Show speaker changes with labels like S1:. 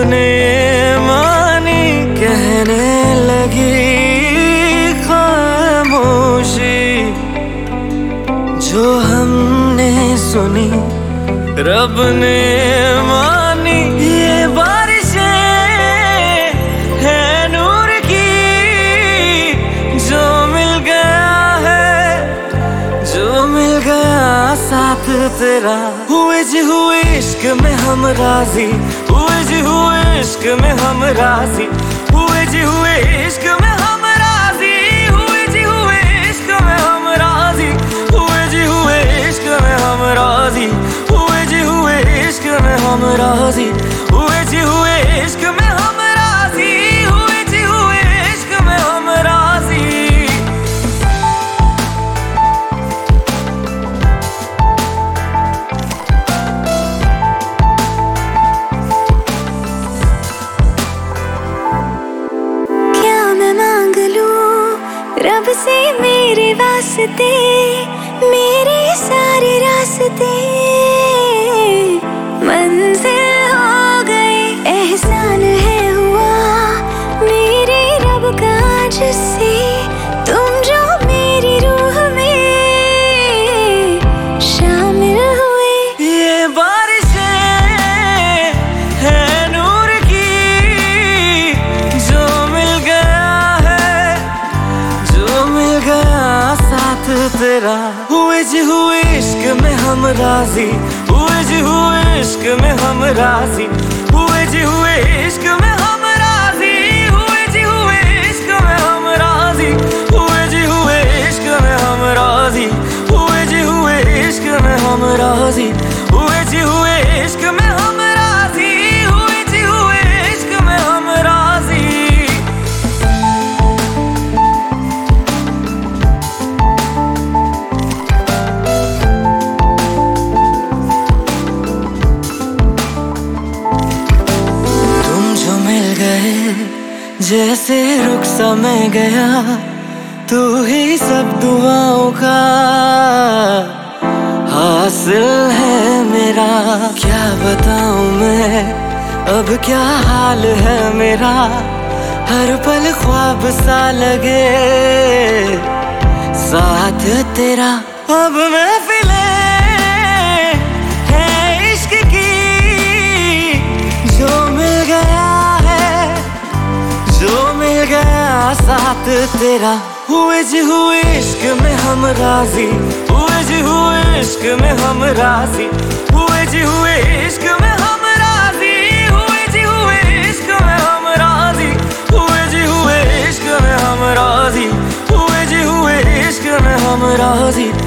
S1: ने मानी, कहने लगी खामोशी। जो हमने सुनी रब ने मानी। ये बारिशें है नूर की, जो मिल गया है, जो मिल गया साथ तेरा। हुए जी हुए इश्क में हम राजी, हुए जी हुए इश्क में हम राजी, हुए जी हुए इश्क में हम राजी, हुए जी हुए इश्क में हम राजी, हुए जी हुए इश्क में हम राजी, हुए जी हुए इश्क में हम राजी, हुए जी हुए इश्क में हम राजी, हुए जी हुए इश्क में हम राजी।
S2: रब से मेरे वास्ते, मेरे सारे रास्ते मंजिल हो गए। एहसान है हुआ मेरे रब का जिससे, तुम जो मेरी रूह में शामिल हुए।
S1: ये बारिशें है नूर की, जो मिल गया है, जो मिल गया साथ तेरा। हुए जी हुए इश्क में हम राजी, हुए जी हुए इश्क में हम राजी, हुए जी हुए इश्क में हम राजी, हुए जी हुए इश्क में हम राजी, हुए जी हुए इश्क में हम राजी, हुए जी हुए इश्क में हम राजी, हुए जी हुए इश्क में हम राजी, हुए जी हुए इश्क में हम राजी। जैसे रुख समय गया, तू ही सब दुआओं का हासिल है मेरा। क्या बताऊं मैं अब क्या हाल है मेरा, हर पल ख्वाब सा लगे साथ तेरा। अब महफिलें है इश्क की, जो मिल गया जो मिल गया साथ तेरा। हुए जी हुए इश्क में हम राजी, हुए जी हुए इश्क में हम राजी, हुए जी हुए इश्क में हम राजी, हुए जी हुए इश्क में हम राजी, हुए जी हुए इश्क में हम राजी, हुए जी हुए इश्क में हम राजी।